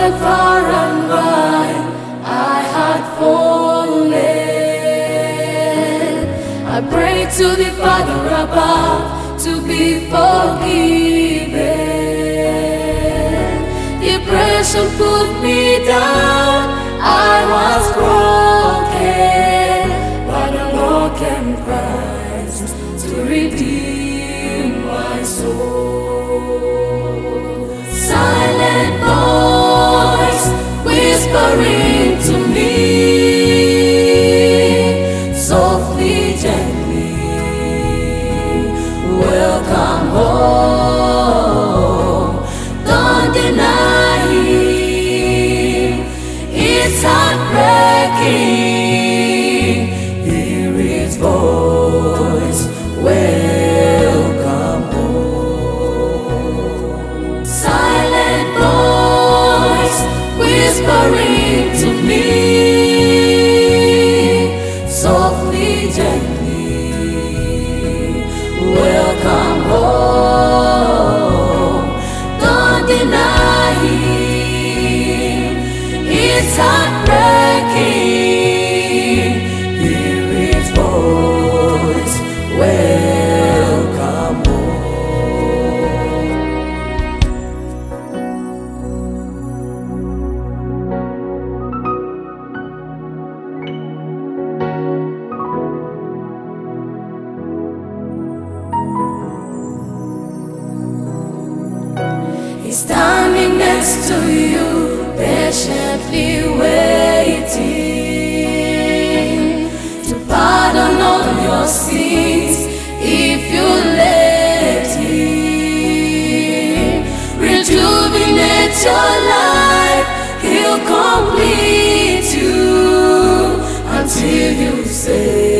wandered far and wide, I had fallen. I prayed to the Father above to be forgiven. Depression put me down, I was broken, but the Lord came Christ to redeem my soul. Silent voice whispering to me, softly, gently, welcome home. Don't deny him, it's heartbreaking. Hear his voice, welcome home. Silent voice whispering to me, softly, gently, welcome home. Don't deny him, it's heartbreaking. Hear his voice, welcome home. He's standing next to you, patiently waiting to pardon all your sins if you let him. Rejuvenate your life, he'll complete you until you say